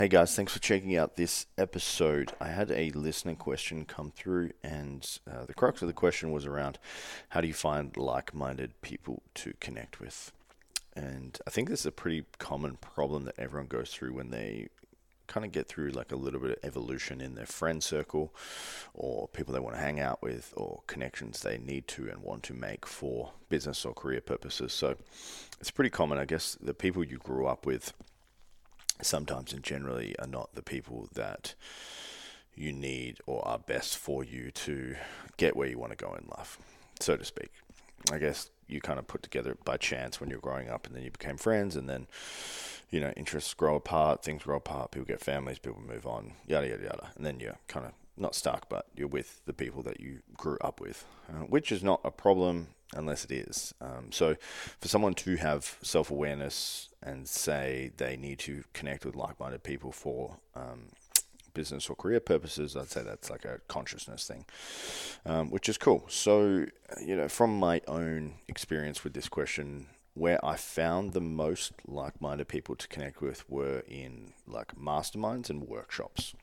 Hey guys, thanks for checking out this episode. I had a listener question come through, and the crux of the question was around how do you find like minded people to connect with? And I think this is a pretty common problem that everyone goes through when they kind of get through like a little bit of evolution in their friend circle, or people they want to hang out with, or connections they need to and want to make for business or career purposes. So it's pretty common, I guess, the people you grew up with sometimes and generally are not the people that you need or are best for you to get where you want to go in life, so to speak. I guess you kind of put together by chance when you're growing up, and then you became friends, and then interests grow apart, things grow apart, people get families, people move on, yada yada yada, and then you're kind of not stuck, but you're with the people that you grew up with, which is not a problem unless it is. So for someone to have self-awareness and say they need to connect with like-minded people for business or career purposes, I'd say that's like a consciousness thing, which is cool. So, from my own experience with this question, where I found the most like-minded people to connect with were in like masterminds and workshops.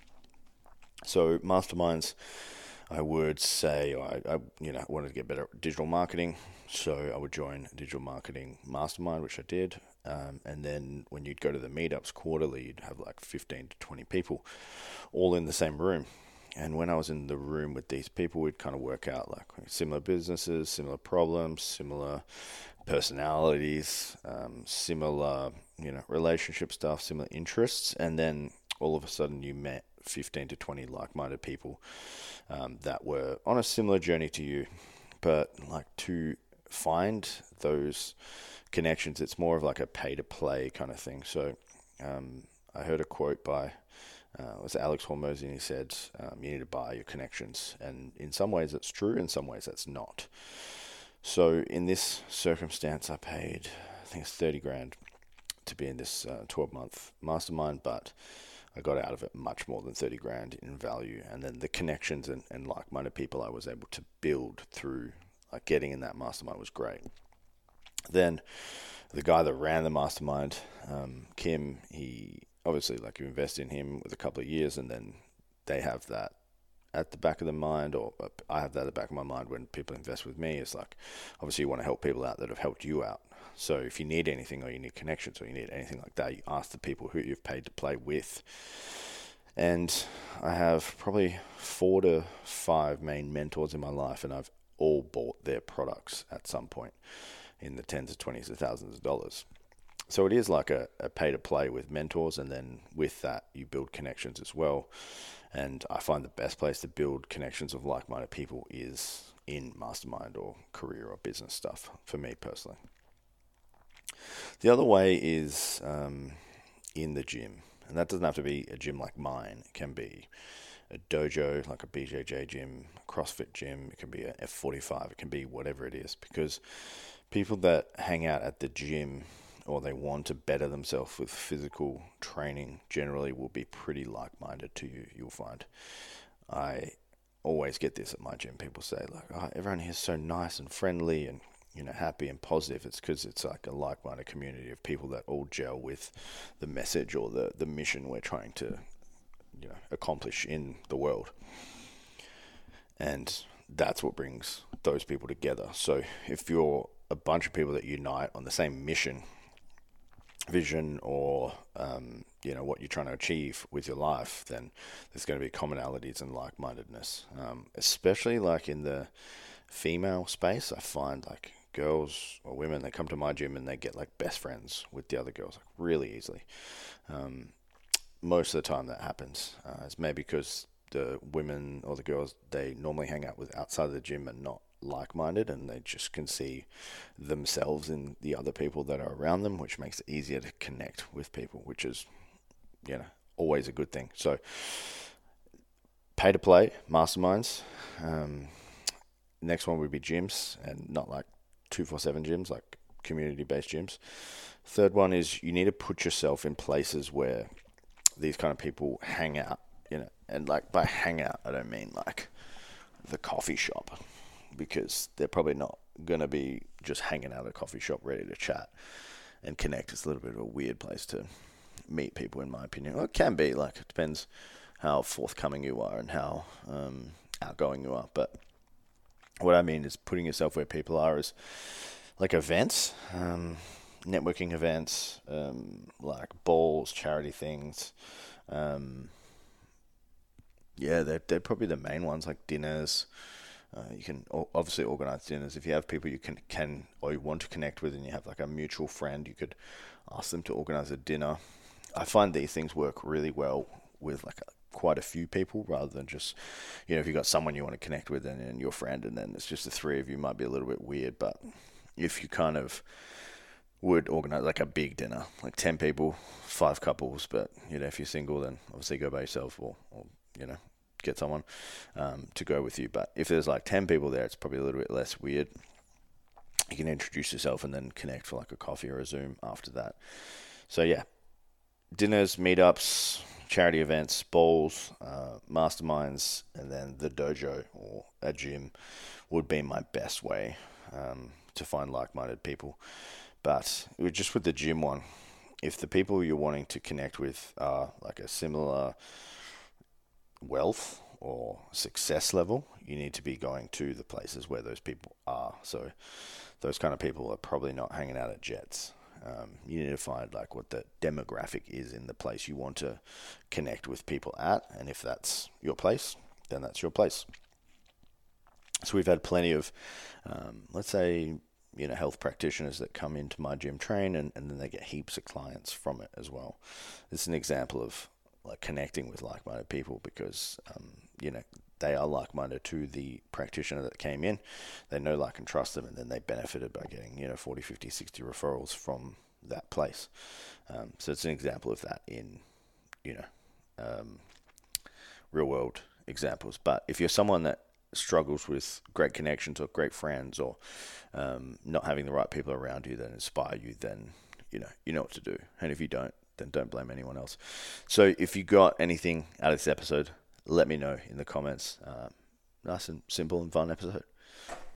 So masterminds, I would say I wanted to get better at digital marketing, so I would join a digital marketing mastermind, which I did. And then when you'd go to the meetups quarterly, you'd have like 15 to 20 people all in the same room. And when I was in the room with these people, we'd kind of work out like similar businesses, similar problems, similar personalities, similar, relationship stuff, similar interests. And then all of a sudden you met 15 to 20 like-minded people that were on a similar journey to you. But like to find those connections, it's more of like a pay-to-play kind of thing. So I heard a quote by it was Alex Hormozy, and he said, you need to buy your connections. And in some ways it's true, in some ways that's not. So in this circumstance, I paid, I think it's 30 grand to be in this 12-month mastermind, but I got out of it much more than 30 grand in value. And then the connections and like-minded people I was able to build through like getting in that mastermind was great. Then the guy that ran the mastermind, Kim, he obviously like you invest in him with a couple of years, and then they have that at the back of the mind, or I have that at the back of my mind when people invest with me. It's like, obviously you want to help people out that have helped you out. So if you need anything, or you need connections, or you need anything like that, you ask the people who you've paid to play with. And I have probably 4 to 5 main mentors in my life, and I've all bought their products at some point in the tens of twenties of thousands of dollars. So it is like a pay to play with mentors, and then with that you build connections as well. And I find the best place to build connections of like-minded people is in mastermind or career or business stuff, for me personally. The other way is in the gym. And that doesn't have to be a gym like mine. It can be a dojo, like a BJJ gym, a CrossFit gym. It can be a F45. It can be whatever it is. Because people that hang out at the gym, or they want to better themselves with physical training, generally will be pretty like-minded to you, you'll find. I always get this at my gym. People say like, oh, everyone here is so nice and friendly and happy and positive. It's because it's like a like-minded community of people that all gel with the message or the mission we're trying to accomplish in the world. And that's what brings those people together. So if you're a bunch of people that unite on the same mission, vision, or what you're trying to achieve with your life, then there's going to be commonalities and like-mindedness. Especially like in the female space, I find like girls or women, they come to my gym and they get like best friends with the other girls like really easily. Most of the time that happens. It's maybe because the women or the girls they normally hang out with outside of the gym are not like-minded, and they just can see themselves in the other people that are around them, which makes it easier to connect with people, which is always a good thing. So pay to play masterminds. Next one would be gyms, and not like 247 gyms, like community-based gyms. Third one is you need to put yourself in places where these kind of people hang out, and like by hang out, I don't mean like the coffee shop, because they're probably not going to be just hanging out at a coffee shop ready to chat and connect. It's a little bit of a weird place to meet people, in my opinion. Well, it can be, like, it depends how forthcoming you are and how outgoing you are. But what I mean is putting yourself where people are is like events, networking events, like balls, charity things. Um, yeah, they're probably the main ones, like dinners. You can obviously organize dinners if you have people you can or you want to connect with, and you have like a mutual friend. You could ask them to organize a dinner. I find these things work really well with like quite a few people rather than just, if you've got someone you want to connect with and your friend, and then it's just the three of you, might be a little bit weird. But if you kind of would organize like a big dinner, like 10 people, 5 couples, but if you're single, then obviously go by yourself, or get someone to go with you. But if there's like 10 people there, it's probably a little bit less weird. You can introduce yourself and then connect for like a coffee or a Zoom after that. So yeah, dinners, meetups, charity events, balls, masterminds, and then the dojo or a gym would be my best way to find like-minded people. But just with the gym one, if the people you're wanting to connect with are like a similar wealth or success level, you need to be going to the places where those people are. So those kind of people are probably not hanging out at Jets. You need to find like what the demographic is in the place you want to connect with people at, and if that's your place, then that's your place. So we've had plenty of, let's say, health practitioners that come into my gym, train, and then they get heaps of clients from it as well. This is an example of like connecting with like-minded people because, they are like-minded to the practitioner that came in. They know, like, and trust them, and then they benefited by getting, 40, 50, 60 referrals from that place. So it's an example of that in, um, real-world examples. But if you're someone that struggles with great connections or great friends, or not having the right people around you that inspire you, then you know what to do. And if you don't, then don't blame anyone else. So if you got anything out of this episode, let me know in the comments. Nice and simple and fun episode.